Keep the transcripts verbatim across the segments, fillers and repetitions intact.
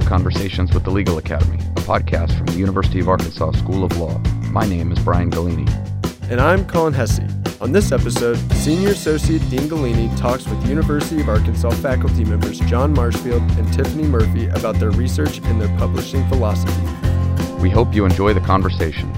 Conversations with the Legal Academy, a podcast from the University of Arkansas School of Law. My name is Brian Galini. And I'm Colin Hesse. On this episode, Senior Associate Dean Galini talks with University of Arkansas faculty members John Marshfield and Tiffany Murphy about their research and their publishing philosophy. We hope you enjoy the conversation.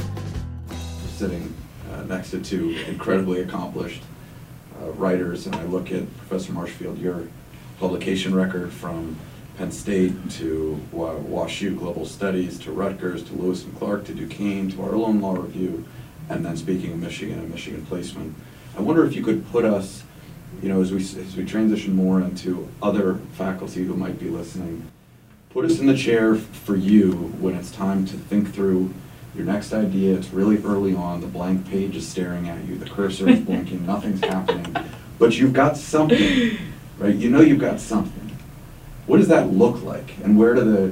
Sitting uh, next to two incredibly accomplished uh, writers, and I look at Professor Marshfield, your publication record from Penn State to uh, WashU Global Studies to Rutgers to Lewis and Clark to Duquesne to our own law review, and then speaking of Michigan and Michigan placement. I wonder if you could put us, you know, as we as we transition more into other faculty who might be listening, put us in the chair for you when it's time to think through your next idea. It's really early on, the blank page is staring at you, the cursor is blinking, nothing's happening, but you've got something, right? You know you've got something. What does that look like? And where do the,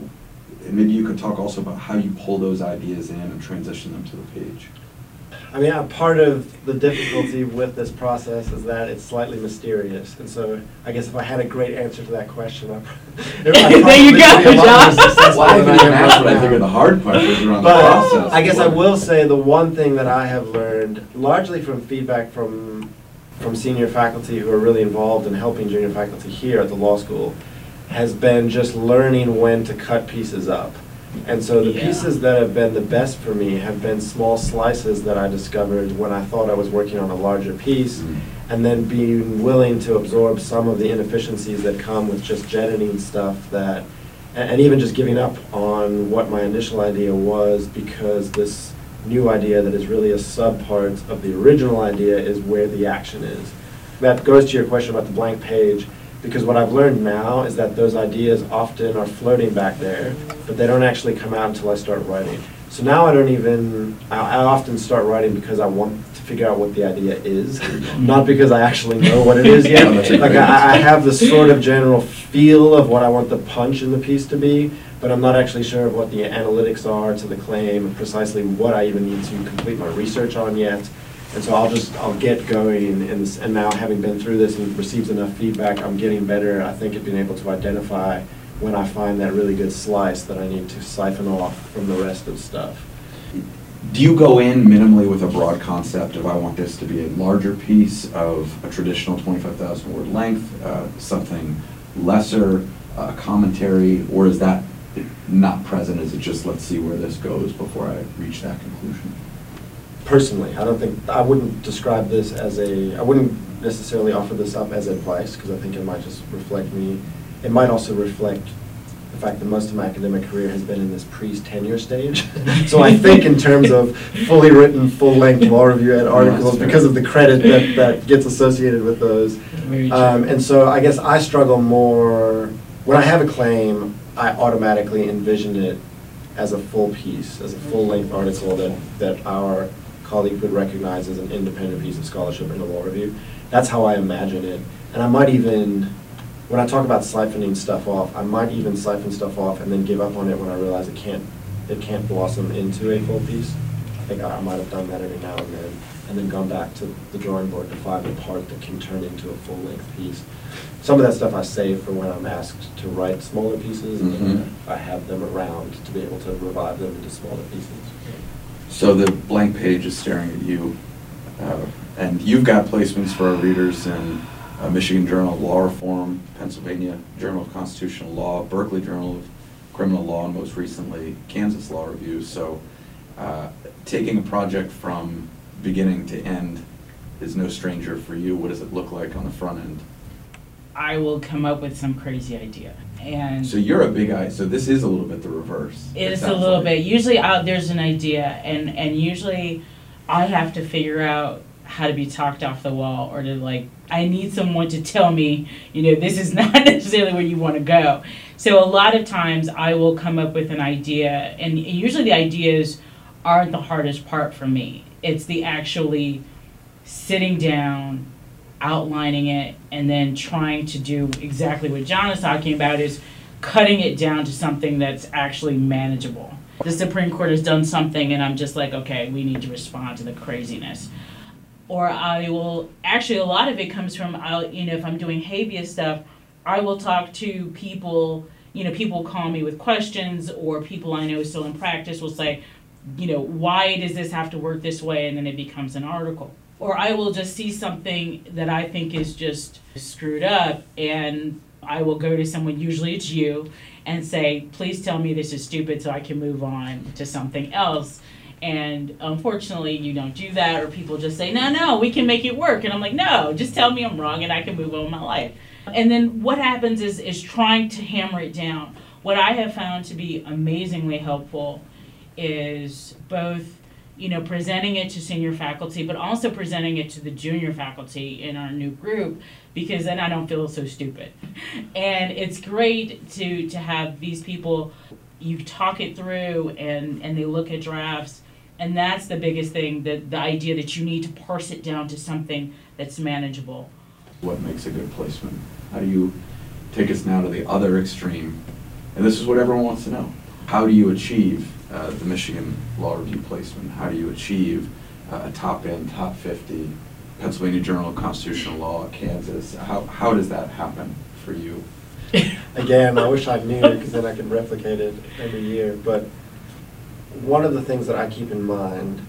and maybe you could talk also about how you pull those ideas in and transition them to the page. I mean, uh, part of the difficulty with this process is that it's slightly mysterious, and so I guess if I had a great answer to that question, I'd probably, there you go, John. Well, I didn't even ask what I think are the hard questions around but the process. I guess I will say the one thing that I have learned, largely from feedback from from senior faculty who are really involved in helping junior faculty here at the law school, has been just learning when to cut pieces up. And so the yeah. pieces that have been the best for me have been small slices that I discovered when I thought I was working on a larger piece, mm-hmm. and then being willing to absorb some of the inefficiencies that come with just jettisoning stuff that, and, and even just giving up on what my initial idea was, because this new idea that is really a subpart of the original idea is where the action is. That goes to your question about the blank page. Because what I've learned now is that those ideas often are floating back there, but they don't actually come out until I start writing. So now I don't even, I, I often start writing because I want to figure out what the idea is, not because I actually know what it is yet. Like I, I have this sort of general feel of what I want the punch in the piece to be, but I'm not actually sure of what the analytics are to the claim and precisely what I even need to complete my research on yet. And so I'll just, I'll get going, and, this, and now having been through this and received enough feedback, I'm getting better, I think, at being able to identify when I find that really good slice that I need to siphon off from the rest of the stuff. Do you go in minimally with a broad concept of I want this to be a larger piece of a traditional twenty-five thousand word length, uh, something lesser, uh, commentary, or is that not present? Is it just let's see where this goes before I reach that conclusion? Personally, I don't think, I wouldn't describe this as a, I wouldn't necessarily offer this up as advice, because I think it might just reflect me. It might also reflect the fact that most of my academic career has been in this pre-tenure stage. So I think in terms of fully written, full-length law review ed articles, because of the credit that, that gets associated with those. Um, and so I guess I struggle more, when I have a claim, I automatically envision it as a full piece, as a full-length article that, that our colleague would recognize as an independent piece of scholarship in the law review. That's how I imagine it. And I might even, when I talk about siphoning stuff off, I might even siphon stuff off and then give up on it when I realize it can't, it can't blossom into a full piece. I think I, I might have done that every now and then, and then gone back to the drawing board to find the part that can turn into a full-length piece. Some of that stuff I save for when I'm asked to write smaller pieces, mm-hmm. and I have them around to be able to revive them into smaller pieces. So the blank page is staring at you, uh, and you've got placements for our readers in uh, Michigan Journal of Law Reform, Pennsylvania Journal of Constitutional Law, Berkeley Journal of Criminal Law, and most recently Kansas Law Review. So uh, taking a project from beginning to end is no stranger for you. What does it look like on the front end? I will come up with some crazy idea. And so you're a big eye, so this is a little bit the reverse. It is a little like. bit. Usually out there's an idea, and, and usually I have to figure out how to be talked off the wall, or to like, I need someone to tell me, you know, this is not necessarily where you want to go. So a lot of times I will come up with an idea, and usually the ideas aren't the hardest part for me. It's the actually sitting down, outlining it, and then trying to do exactly what John is talking about, is cutting it down to something that's actually manageable. The Supreme Court has done something and I'm just like, okay, we need to respond to the craziness. Or I will, actually a lot of it comes from, I'll, you know, if I'm doing habeas stuff, I will talk to people you know, people call me with questions, or people I know still in practice will say, you know, why does this have to work this way? And then it becomes an article. Or I will just see something that I think is just screwed up, and I will go to someone, usually it's you, and say, please tell me this is stupid so I can move on to something else. And unfortunately, you don't do that, or people just say, no, no, we can make it work. And I'm like, no, just tell me I'm wrong and I can move on with my life. And then what happens is, is trying to hammer it down. What I have found to be amazingly helpful is both, you know, presenting it to senior faculty, but also presenting it to the junior faculty in our new group, because then I don't feel so stupid. And it's great to, to have these people, you talk it through and, and they look at drafts. And that's the biggest thing, the, the idea that you need to parse it down to something that's manageable. What makes a good placement? How do you take us now to the other extreme? And this is what everyone wants to know. How do you achieve uh, the Michigan Law Review placement? How do you achieve uh, a top end, top fifty, Pennsylvania Journal of Constitutional Law, Kansas? How, how does that happen for you? Again, I wish I knew, because then I could replicate it every year. But one of the things that I keep in mind,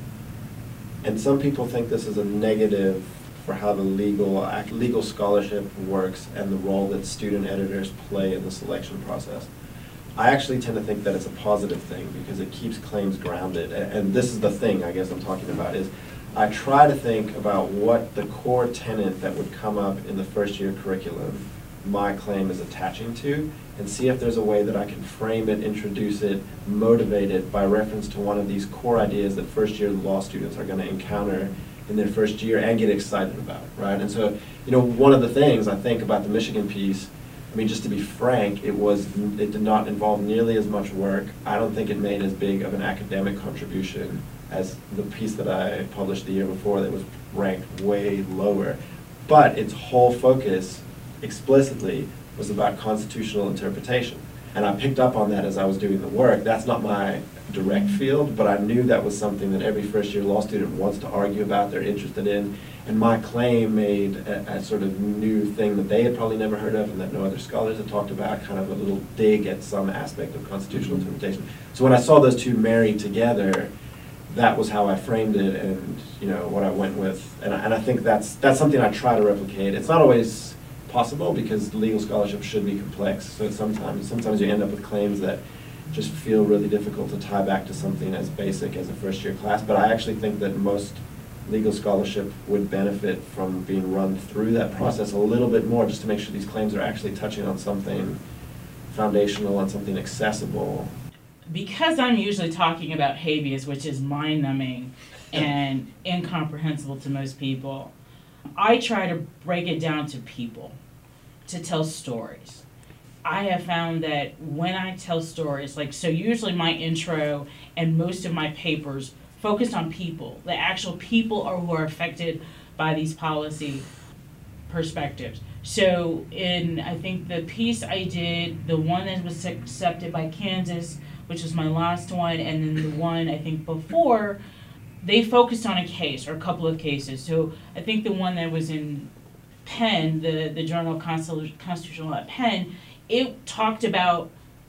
and some people think this is a negative for how the legal legal scholarship works and the role that student editors play in the selection process. I actually tend to think that it's a positive thing, because it keeps claims grounded. And this is the thing I guess I'm talking about, is I try to think about what the core tenet that would come up in the first year curriculum my claim is attaching to, and see if there's a way that I can frame it, introduce it, motivate it by reference to one of these core ideas that first year law students are going to encounter in their first year and get excited about, right? And so, you know, one of the things I think about the Michigan piece, I mean, just to be frank, it was, it did not involve nearly as much work. I don't think it made as big of an academic contribution as the piece that I published the year before that was ranked way lower. But its whole focus explicitly was about constitutional interpretation. And I picked up on that as I was doing the work. That's not my direct field, but I knew that was something that every first year law student wants to argue about, they're interested in. And my claim made a, a sort of new thing that they had probably never heard of and that no other scholars had talked about, kind of a little dig at some aspect of constitutional interpretation. So when I saw those two married together, that was how I framed it, and you know what I went with. And I, and I think that's that's something I try to replicate. It's not always possible, because legal scholarship should be complex. So sometimes sometimes you end up with claims that just feel really difficult to tie back to something as basic as a first year class. But I actually think that most legal scholarship would benefit from being run through that process a little bit more, just to make sure these claims are actually touching on something foundational and something accessible. Because I'm usually talking about habeas, which is mind-numbing and incomprehensible to most people, I try to break it down to people, to tell stories. I have found that when I tell stories, like, so usually my intro and most of my papers focus on people. The actual people are who are affected by these policy perspectives. So in, I think the piece I did, the one that was accepted by Kansas, which was my last one, and then the one I think before, they focused on a case or a couple of cases. So I think the one that was in Penn, the, the Journal of Constitutional Law at Penn, it talked about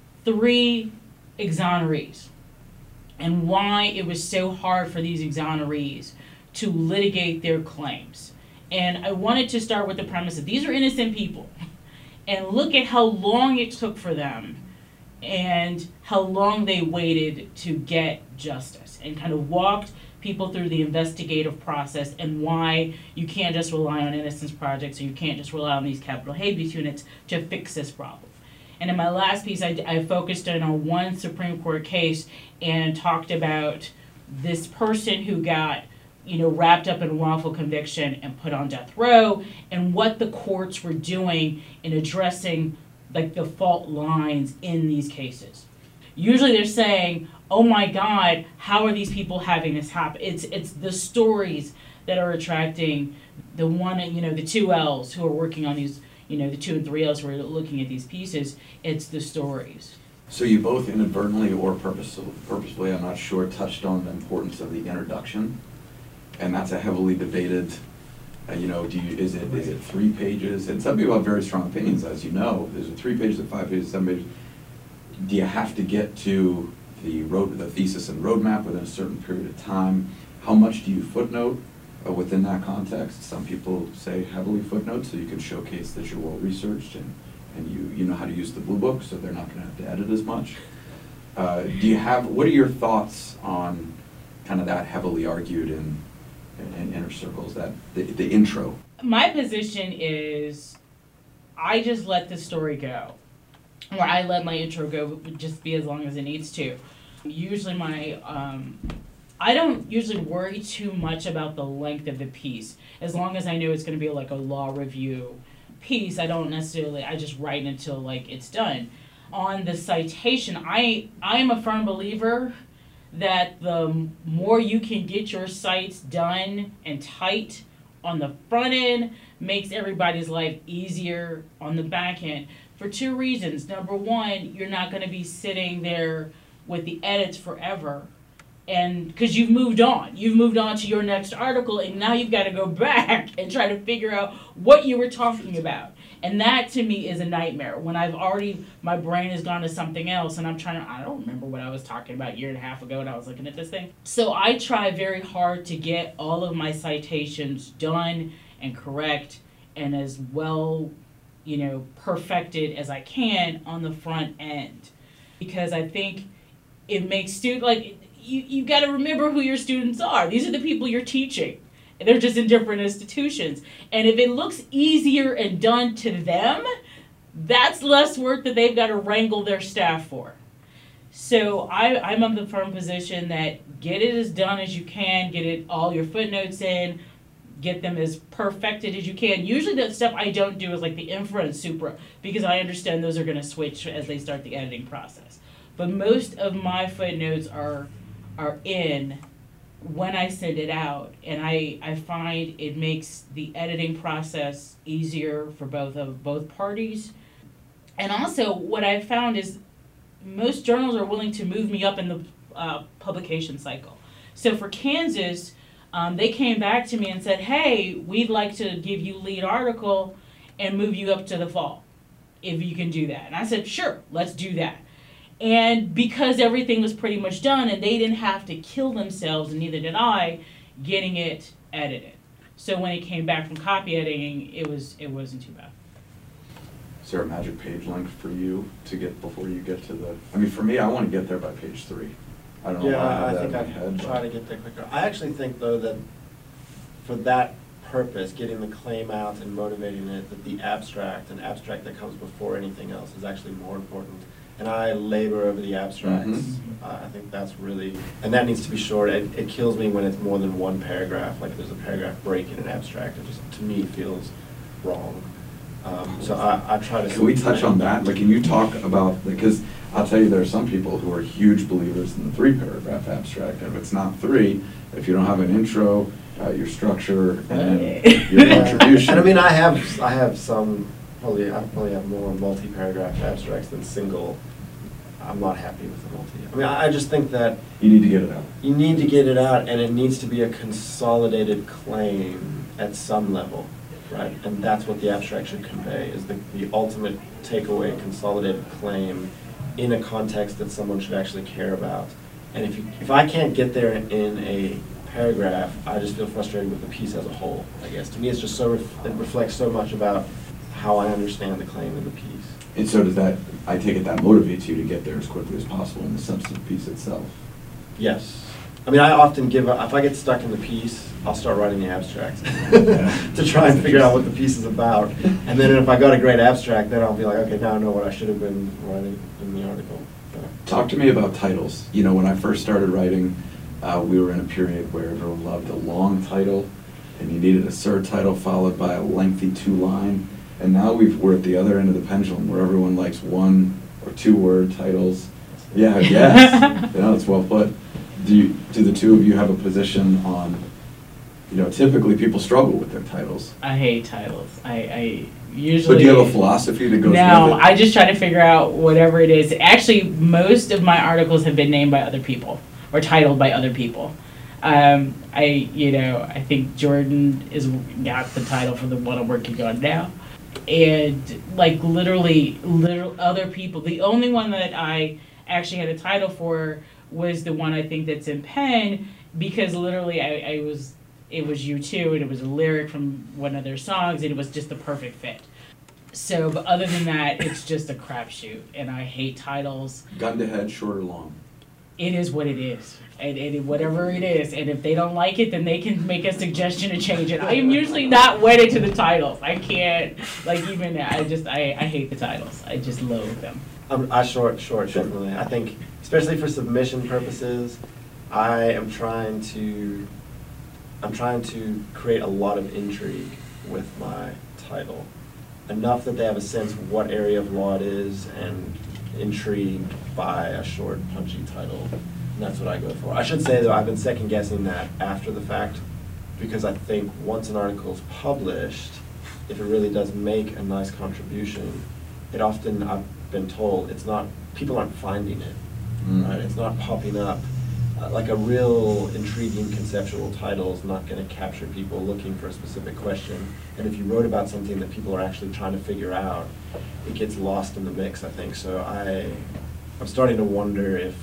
three exonerees and why it was so hard for these exonerees to litigate their claims. And I wanted to start with the premise that these are innocent people, and look at how long it took for them and how long they waited to get justice, and kind of walked people through the investigative process and why you can't just rely on innocence projects, or you can't just rely on these capital habeas units to fix this problem. And in my last piece, I, I focused in on one Supreme Court case and talked about this person who got, you know, wrapped up in a wrongful conviction and put on death row, and what the courts were doing in addressing like the fault lines in these cases. Usually they're saying, oh my God, how are these people having this happen? It's it's the stories that are attracting the one, you know, the two L's who are working on these, you know, the two and three L's who are looking at these pieces. It's the stories. So you both inadvertently or purposefully, purposefully, I'm not sure, touched on the importance of the introduction. And that's a heavily debated, uh, you know, do you, is it is it three pages? And some people have very strong opinions, as you know. Is it three pages, or five pages, seven pages? do you have to get to the road, the thesis and roadmap within a certain period of time? How much do you footnote uh, within that context? Some people say heavily footnote so you can showcase that you're well researched and, and you, you know how to use the blue book, so they're not going to have to edit as much. Uh, do you have, what are your thoughts on kind of that heavily argued in, in, in inner circles, that the, the intro? My position is I just let the story go. Or I let my intro go just be as long as it needs to. Usually my, um, I don't usually worry too much about the length of the piece. As long as I know it's going to be like a law review piece, I don't necessarily, I just write until like it's done. On the citation, I, I am a firm believer that the more you can get your cites done and tight on the front end makes everybody's life easier on the back end. For two reasons. Number one, you're not going to be sitting there with the edits forever, and because you've moved on. You've moved on to your next article, and now you've got to go back and try to figure out what you were talking about. And that, to me, is a nightmare. When I've already, my brain has gone to something else, and I'm trying to, I don't remember what I was talking about a year and a half ago when I was looking at this thing. So I try very hard to get all of my citations done and correct and as well, you know, perfected as I can on the front end. Because I think it makes students, like, you, you've got to remember who your students are. These are the people you're teaching. They're just in different institutions. And if it looks easier and done to them, that's less work that they've got to wrangle their staff for. So I, I'm of the firm position that get it as done as you can, get it all your footnotes in, get them as perfected as you can. Usually the stuff I don't do is like the infra and supra, because I understand those are going to switch as they start the editing process. But most of my footnotes are are in when I send it out, and I, I find it makes the editing process easier for both of both parties. And also what I've found is most journals are willing to move me up in the uh, publication cycle. So for Kansas, um, they came back to me and said, hey, we'd like to give you lead article and move you up to the fall, if you can do that. And I said, sure, let's do that. And because everything was pretty much done and they didn't have to kill themselves, and neither did I, getting it edited. So when it came back from copy editing, it was it wasn't too bad. Is there a magic page length for you to get before you get to the, I mean, for me, I want to get there by page three. I don't know why I Yeah, have I that think in my I'd head. try but- to get there quicker. I actually think, though, that for that purpose, getting the claim out and motivating it, that the abstract, an abstract that comes before anything else, is actually more important. And I labor over the abstracts. Mhm. Uh, I think that's really, and that needs to be short. It, it kills me when it's more than one paragraph, like if there's a paragraph break in an abstract. It just, to me, feels wrong. Um, so I, I try to. Can we touch on that? Like, can you talk about, because I'll tell you, there are some people who are huge believers in the three paragraph abstract. If it's not three, if you don't have an intro, uh, your structure, and then your Yeah. contribution. And I mean, I have, I have some, probably, I probably have more multi-paragraph abstracts than single. I'm not happy with the multi. I mean, I I just think that You need to get it out. you need to get it out, and it needs to be a consolidated claim at some level, right? And that's what the abstract should convey, is the, the ultimate takeaway, consolidated claim in a context that someone should actually care about. And if you, if I can't get there in a paragraph, I just feel frustrated with the piece as a whole, I guess. To me, it's just so, ref- it reflects so much about how I understand the claim in the piece. And so does that, I take it that motivates you to get there as quickly as possible in the substantive piece itself. Yes. I mean, I often give up, if I get stuck in the piece, I'll start writing the abstract to try and figure out what the piece is about. And then if I got a great abstract, then I'll be like, okay, now I know what I should have been writing in the article. Yeah. Talk to me about titles. You know, when I first started writing, uh, we were in a period where everyone loved a long title, and you needed a surtitle followed by a lengthy two-line. And now we've, we're at the other end of the pendulum, where everyone likes one or two-word titles. Yeah, yes. You know, it's well put. Do you, do the two of you have a position on, you know, typically people struggle with their titles. I hate titles. I, I usually. But do you have a philosophy that goes No, with it? I just try to figure out whatever it is. Actually, most of my articles have been named by other people or titled by other people. Um, I, you know, I think Jordan is got the title for the one I'm working on now. and like literally, literal other people. The only one that I actually had a title for was the one I think that's in Penn, because literally I, I was, it was U two, and it was a lyric from one of their songs, and it was just the perfect fit. So, but other than that, it's just a crapshoot, and I hate titles. Gun to head, short or long? It is what it is, and, and whatever it is, and if they don't like it, then they can make a suggestion to change it. I am usually not wedded to the titles. I can't, like even, I just, I, I hate the titles. I just loathe them. Um, I short, short, definitely. I think, especially for submission purposes, I am trying to, I'm trying to create a lot of intrigue with my title. Enough that they have a sense of what area of law it is, and intrigued by a short, punchy title. And that's what I go for. I should say, though, I've been second guessing that after the fact, because I think once an article is published, if it really does make a nice contribution, it often, I've been told, it's not, people aren't finding it, Mm. right? It's not popping up. Uh, like a real intriguing conceptual title is not going to capture people looking for a specific question. And if you wrote about something that people are actually trying to figure out, it gets lost in the mix, I think. So I, I'm starting to wonder if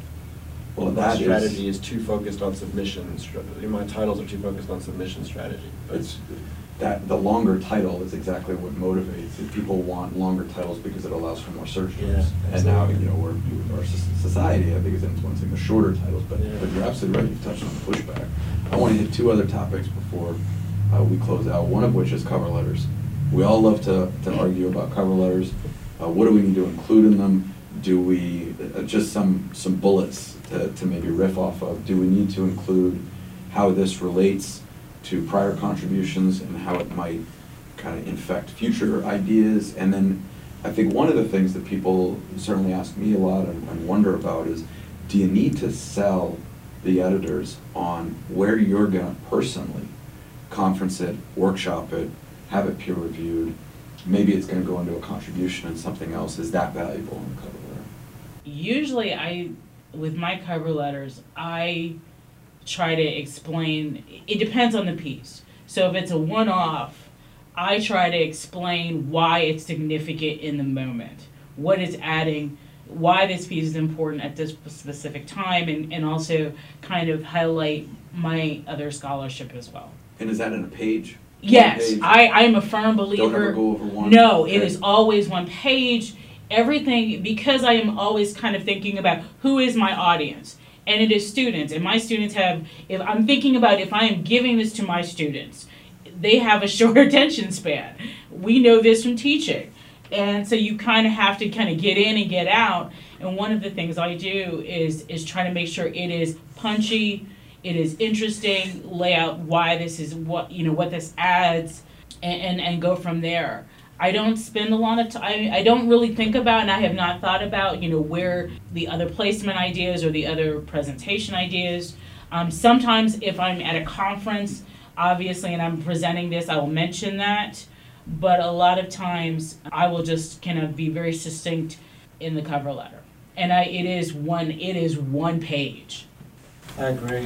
Well, my that strategy is, is too focused on submission. Stra- my titles are too focused on submission strategy. But it's, that, the longer title is exactly what motivates. If people want longer titles because it allows for more search terms. Yeah, And now, absolutely. you know, we're, our soc- society, I think, is influencing the shorter titles, but, Yeah. but you're absolutely right, you've touched on the pushback. I want to hit two other topics before uh, we close out, one of which is cover letters. We all love to, to argue about cover letters. Uh, what do we need to include in them? Do we, uh, just some, some bullets to, to maybe riff off of, do we need to include how this relates to prior contributions and how it might kind of infect future ideas? And then I think one of the things that people certainly ask me a lot and, and wonder about is, do you need to sell the editors on where you're going to personally conference it, workshop it, have it peer reviewed? Maybe it's going to go into a contribution and something else. Is that valuable in the cover letter? Usually I, with my cover letters, I try to explain, it depends on the piece. So if it's a one-off, I try to explain why it's significant in the moment, what it's adding, why this piece is important at this specific time, and, and also kind of highlight my other scholarship as well. And is that in a page? Yes, One page? I, I am a firm believer. Don't ever go over one? No, it Okay. is always one page. Everything, because I am always kind of thinking about who is my audience. And it is students. And my students have, if I'm thinking about if I am giving this to my students, they have a short attention span. We know this from teaching. And so you kind of have to kind of get in and get out. And one of the things I do is is try to make sure it is punchy, it is interesting, lay out why this is what, you know, what this adds, and, and, and go from there. I don't spend a lot of time, I don't really think about, and I have not thought about, you know, where the other placement ideas or the other presentation ideas. Um, sometimes if I'm at a conference, obviously, and I'm presenting this, I will mention that. But a lot of times, I will just kind of be very succinct in the cover letter. And I, it is one, it is one page. I agree.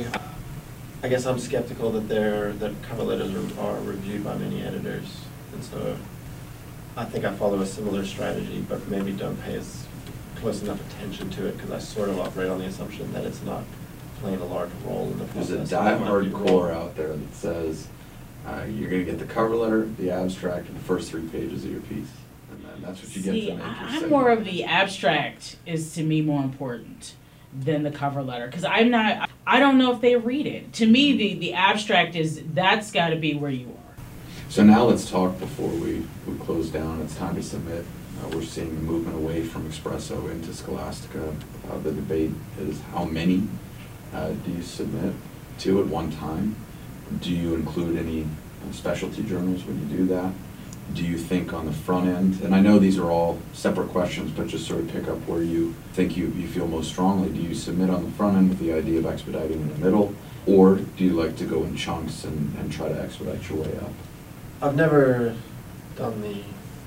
I guess I'm skeptical that they're, that cover letters are, are reviewed by many editors. And so I think I follow a similar strategy, but maybe don't pay as close enough attention to it because I sort of operate on the assumption that it's not playing a large role in the process. There's a That might be die-hard wrong. core out there that says uh, you're going to get the cover letter, the abstract, and the first three pages of your piece. And then that's what you get See, to make your I'm segment. more of the abstract is to me more important than the cover letter because I'm not, I don't know if they read it. To me, the, the abstract is, that's got to be where you are. So now let's talk before we, we close down. It's time to submit. Uh, we're seeing the movement away from Espresso into Scholastica. Uh, the debate is how many uh, do you submit to at one time? Do you include any uh, specialty journals when you do that? Do you think on the front end, and I know these are all separate questions, but just sort of pick up where you think you, you feel most strongly. Do you submit on the front end with the idea of expediting in the middle, or do you like to go in chunks and, and try to expedite your way up? I've never done the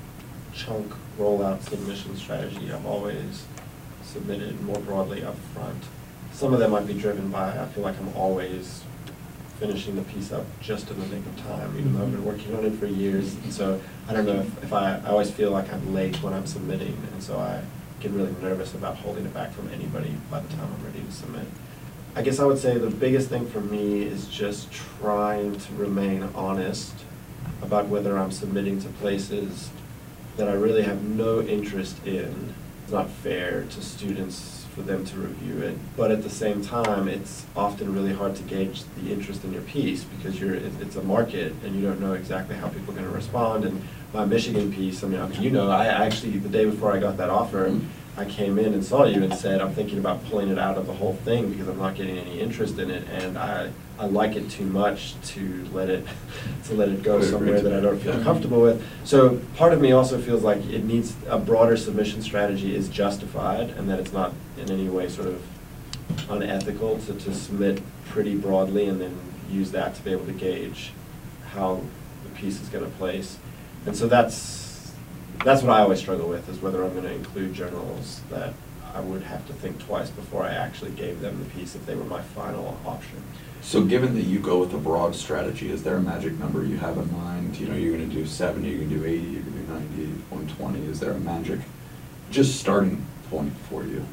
chunk rollout submission strategy. I've always submitted more broadly up front. Some of that might be driven by, I feel like I'm always finishing the piece up just in the nick of time, even though I've been working on it for years. And so I don't know if, if I, I always feel like I'm late when I'm submitting, and so I get really nervous about holding it back from anybody by the time I'm ready to submit. I guess I would say the biggest thing for me is just trying to remain honest about whether I'm submitting to places that I really have no interest in. It's not fair to students for them to review it, but at the same time, it's often really hard to gauge the interest in your piece because you're it, it's a market and you don't know exactly how people are going to respond. And my Michigan piece, I mean, I mean, you know, I actually, the day before I got that offer, I came in and saw you and said, I'm thinking about pulling it out of the whole thing because I'm not getting any interest in it, and I, I like it too much to let it to let it go somewhere that I don't feel comfortable with. So part of me also feels like it needs a broader submission strategy is justified, and that it's not in any way sort of unethical to, to submit pretty broadly and then use that to be able to gauge how the piece is going to place. And so that's That's what I always struggle with, is whether I'm going to include journals that I would have to think twice before I actually gave them the piece if they were my final option. So given that you go with a broad strategy, is there a magic number you have in mind? You know, you're going to do seventy, you're going to do eighty, you're going to do ninety, one twenty. Is there a magic, just starting point for you?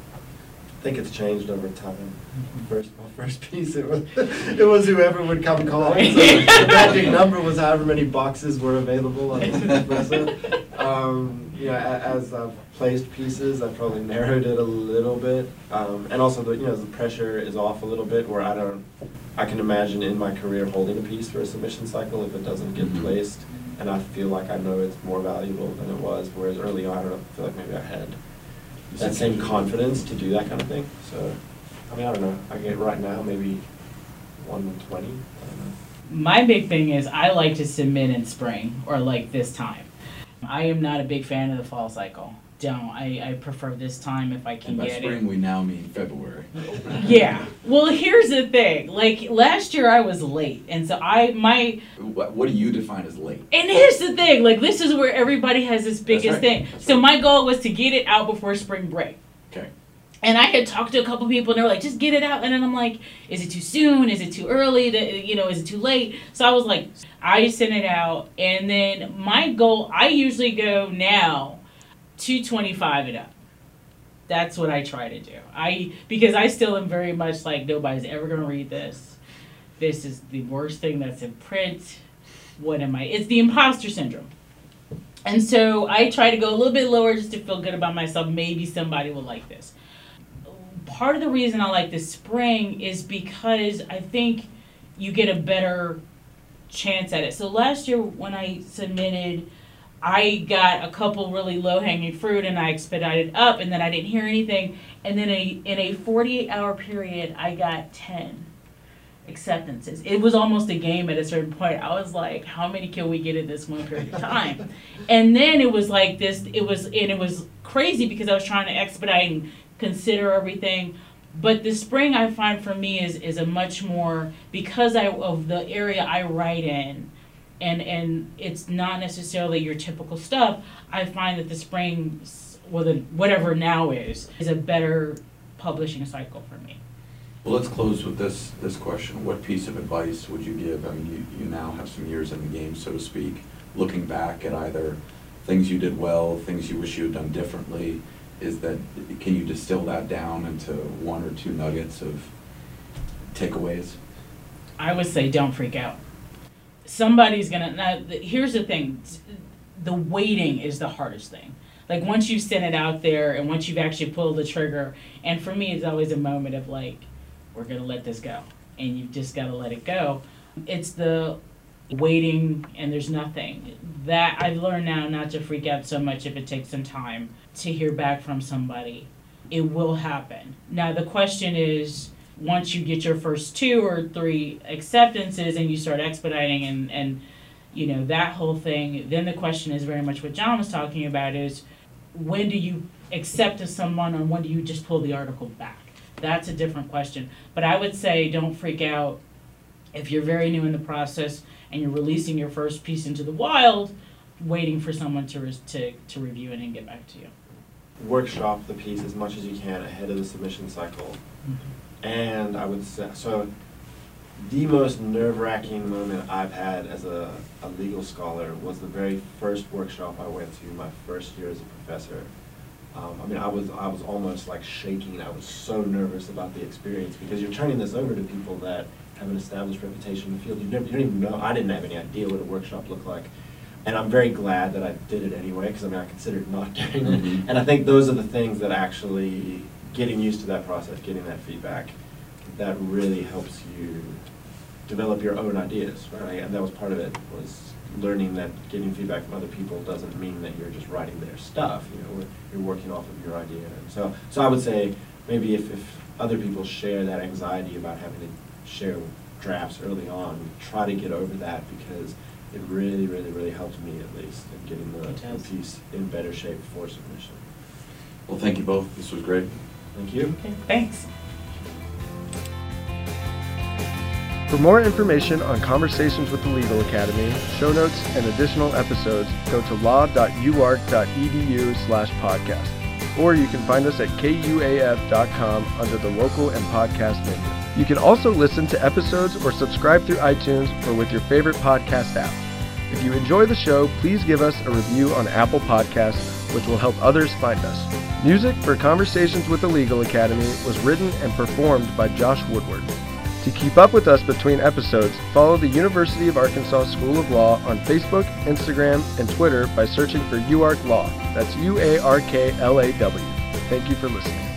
I think it's changed over time. First, my first piece, it was it was whoever would come calling. So the magic number was however many boxes were available on the espresso. Um, you know, as I've placed pieces, I've probably narrowed it a little bit, um, and also the you know the pressure is off a little bit. Where I don't, I can imagine in my career holding a piece for a submission cycle if it doesn't get Mm-hmm. placed, and I feel like I know it's more valuable than it was. Whereas early on, I don't feel like maybe I had that same confidence to do that kind of thing. So, I mean, I don't know. I get right now maybe one twenty. I don't know. My big thing is I like to submit in spring or like this time. I am not a big fan of the fall cycle. Don't. I, I prefer this time if I can And by get spring, it. we now mean February. Yeah. Well, here's the thing. Like last year I was late, and so I my What, what do you define as late? and here's the thing. Like this is where everybody has this biggest right. thing. That's So right. my goal was to get it out before spring break. Okay. And I had talked to a couple people, and they were like, just get it out. And then I'm like, is it too soon? Is it too early? To, you know, is it too late? So I was like, I sent it out. And then my goal, I usually go now two twenty-five it up. That's what I try to do. I Because I still am very much like, nobody's ever going to read this. This is the worst thing that's in print. What am I? It's the imposter syndrome. And so I try to go a little bit lower just to feel good about myself. Maybe somebody will like this. Part of the reason I like this spring is because I think you get a better chance at it. So last year when I submitted, I got a couple really low-hanging fruit and I expedited up, and then I didn't hear anything. And then a, in a forty-eight hour period, I got ten acceptances. It was almost a game at a certain point. I was like, how many can we get in this one period of time? And then it was like this, it was, and it was crazy because I was trying to expedite and consider everything. But the spring I find for me is is a much more, because I of the area I write in, and and it's not necessarily your typical stuff. I find that the spring, well, the whatever now is, is a better publishing cycle for me. Well, let's close with this this question. What piece of advice would you give? I mean, you, you now have some years in the game, so to speak, looking back at either things you did well, things you wish you had done differently. Is that, can you distill that down into one or two nuggets of takeaways? I would say don't freak out. Somebody's gonna, now, the, here's the thing, the waiting is the hardest thing. Like once you've sent it out there and once you've actually pulled the trigger, and for me it's always a moment of like, we're gonna let this go. And you've just gotta let it go. It's the waiting and there's nothing. That I've learned now not to freak out so much if it takes some time to hear back from somebody. It will happen. Now the question is, once you get your first two or three acceptances and you start expediting and, and you know, that whole thing, then the question is very much what John was talking about is, when do you accept as someone or when do you just pull the article back? That's a different question. But I would say don't freak out if you're very new in the process and you're releasing your first piece into the wild, waiting for someone to re- to, to review it and get back to you. Workshop the piece as much as you can ahead of the submission cycle. Mm-hmm. And I would say, so the most nerve-wracking moment I've had as a, a legal scholar was the very first workshop I went to my first year as a professor. Um, I mean, I was I was almost like shaking. I was so nervous about the experience because you're turning this over to people that have an established reputation in the field. You, never, you don't even know. I didn't have any idea what a workshop looked like. And I'm very glad that I did it anyway, because I mean, I considered not doing it. Mm-hmm. And I think those are the things that actually, getting used to that process, getting that feedback, that really helps you develop your own ideas, right? And that was part of it, was learning that getting feedback from other people doesn't mean that you're just writing their stuff. You know, you're working off of your idea. And so, so I would say maybe if, if other people share that anxiety about having to share drafts early on, try to get over that, because it really, really, really helped me at least in getting the, the piece in better shape for submission. Well, thank you both. This was great. Thank you. Okay, thanks. For more information on Conversations with the Legal Academy, show notes, and additional episodes, go to law dot u arc dot e d u slash podcast. Or you can find us at k u a f dot com under the local and podcast menu. You can also listen to episodes or subscribe through iTunes or with your favorite podcast app. If you enjoy the show, please give us a review on Apple Podcasts, which will help others find us. Music for Conversations with the Legal Academy was written and performed by Josh Woodward. To keep up with us between episodes, follow the University of Arkansas School of Law on Facebook, Instagram, and Twitter by searching for U A R C Law. That's U A R K L A W. Thank you for listening.